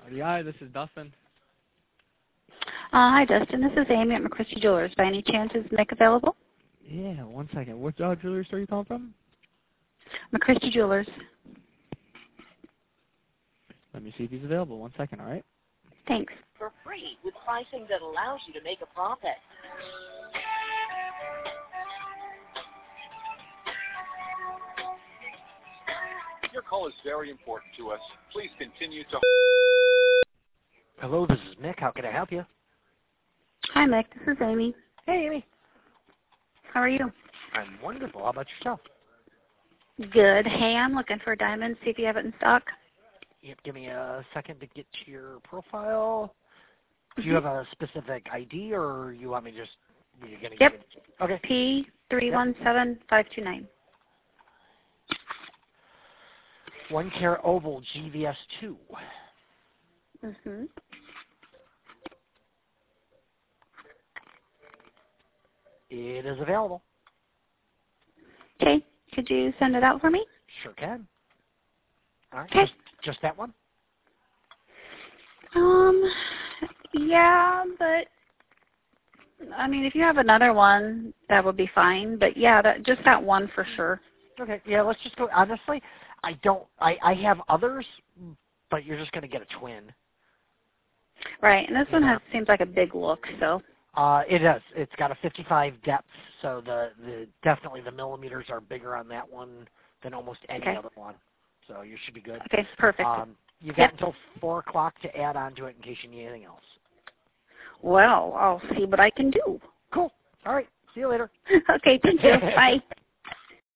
RDI, this is Dustin. Hi, Dustin. This is Amy at McChristie Jewelers. By any chance, is Nick available? Yeah, one second. What jewelry store are you calling from? McChristie Jewelers. Let me see if he's available. One second, all right? Thanks. For free with pricing that allows you to make a profit. Your call is very important to us. Please continue to... Hello, this is Mick. How can I help you? Hi, Mick. This is Amy. Hey, Amy. How are you? I'm wonderful. How about yourself? Good. Hey, I'm looking for a diamond. See if you have it in stock. Yep, give me a second to get to your profile. Do you have a specific ID, or you want me just... You're gonna Yep. Give it? Okay. P317529. 1 carat oval GVS2. Mm-hmm. It is available. Okay. Could you send it out for me? Sure can. All right. Okay. Just that one? Yeah, but I mean, if you have another one, that would be fine. But yeah, just that one for sure. Okay. Yeah, let's just go. Honestly, I have others, but you're just going to get a twin. Right, and this one seems like a big look, so. It is. It's got a 55 depth, so definitely the millimeters are bigger on that one than almost any other one. So you should be good. Okay, perfect. You got until 4 o'clock to add on to it in case you need anything else. Well, I'll see what I can do. Cool. All right. See you later. Okay, thank you. Bye.